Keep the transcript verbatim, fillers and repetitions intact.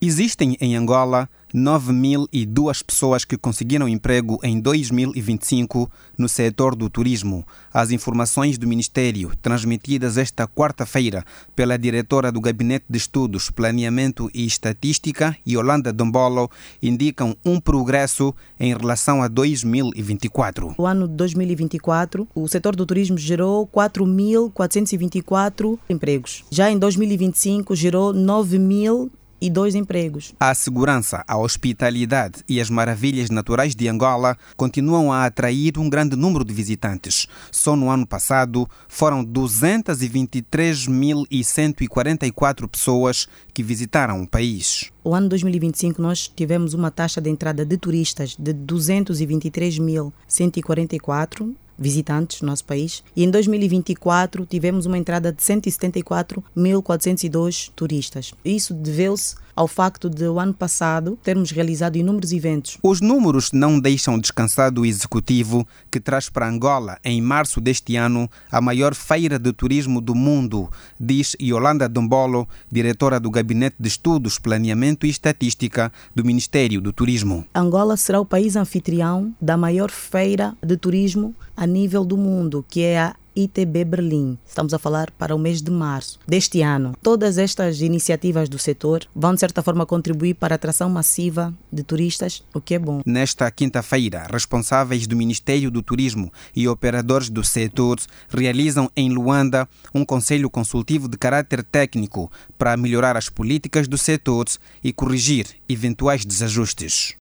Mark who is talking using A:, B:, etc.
A: Existem em Angola nove mil e duas pessoas que conseguiram emprego em dois mil e vinte e cinco no setor do turismo. As informações do Ministério, transmitidas esta quarta-feira pela diretora do Gabinete de Estudos, Planeamento e Estatística, Yolanda Dombolo, indicam um progresso em relação a dois mil e vinte e quatro.
B: No ano de dois mil e vinte e quatro, o setor do turismo gerou quatro mil quatrocentos e vinte e quatro empregos. Já em dois mil e vinte e cinco, gerou nove mil e dois empregos.
A: A segurança, a hospitalidade e as maravilhas naturais de Angola continuam a atrair um grande número de visitantes. Só no ano passado foram duzentas e vinte e três mil cento e quarenta e quatro pessoas que visitaram o país.
B: O ano dois mil e vinte e cinco nós tivemos uma taxa de entrada de turistas de duzentos e vinte e três mil cento e quarenta e quatro visitantes no nosso país, e em dois mil e vinte e quatro tivemos uma entrada de cento e setenta e quatro mil quatrocentos e dois turistas. Isso deveu-se ao facto de, o ano passado, termos realizado inúmeros eventos.
A: Os números não deixam descansado o executivo, que traz para Angola, em março deste ano, a maior feira de turismo do mundo, diz Yolanda Dombolo, diretora do Gabinete de Estudos, Planeamento e Estatística do Ministério do Turismo.
B: Angola será o país anfitrião da maior feira de turismo a nível do mundo, que é a I T B Berlim. Estamos a falar para o mês de março deste ano. Todas estas iniciativas do setor vão, de certa forma, contribuir para a atração massiva de turistas, o que é bom.
A: Nesta quinta-feira, responsáveis do Ministério do Turismo e operadores do setor realizam em Luanda um conselho consultivo de caráter técnico para melhorar as políticas do setor e corrigir eventuais desajustes.